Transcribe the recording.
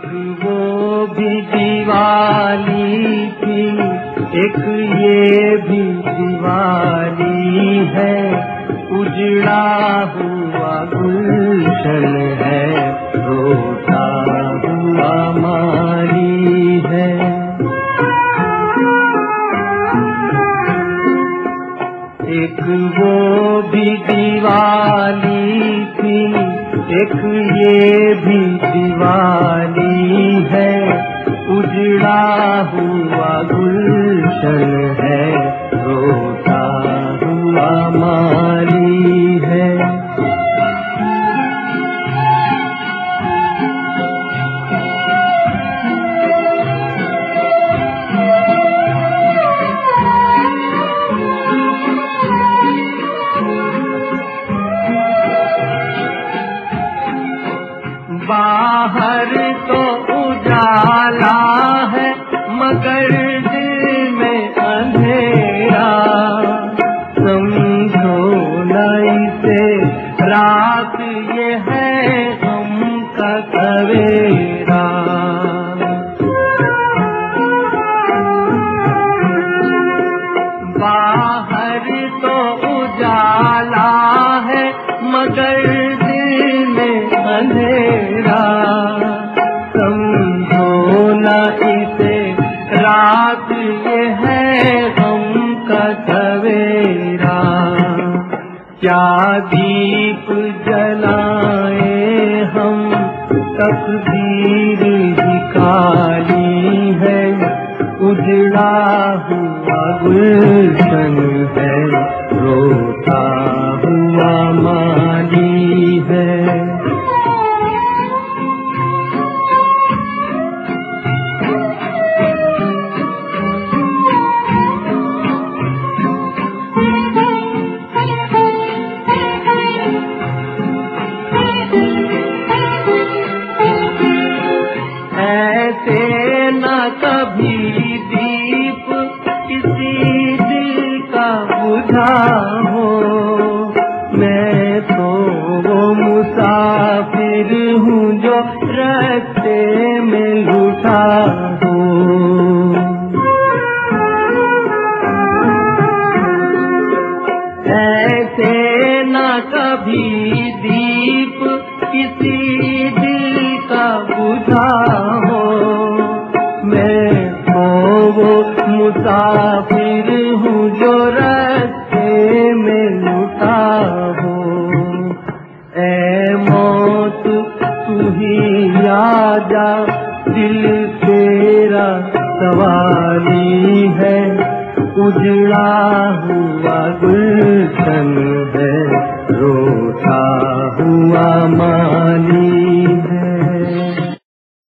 वो भी दिवाली थी, एक ये भी दिवाली है, उजड़ा हुआ गुलशन है, रोता हुआ माली है। एक वो भी दिवाली थी, एक ये भी दिवाली है, उजड़ा हुआ गुलशन है, रोता हुआ माली है। बाहर तो उजाला है मगर दिल में अंधेरा, समझो न इसे रात ये है गम का सवेरा। बाहर तो उजाला है मगर दिल में अंधेरा, समझो न इसे रात ये है गम का सवेरा। क्या दीप जलाए हम, तकदीर ही काली है, उजड़ा हुआ गुलशन है, रोता हुआ माली है। ऐसे न कभी दीप किसी दिल का बुझा हो, मैं तो वो मुसाफिर हूँ जो रास्ते में लूटा हो। ऐसे न कभी दीप किसी दिल का बुझा हो, मैं तो वो मुसाफिर हूँ जो रास्ते में लुटा हो। ऐ मौत तू ही आजा, दिल तेरा सवाली है, उजड़ा हुआ गुलशन है, रोता हुआ माली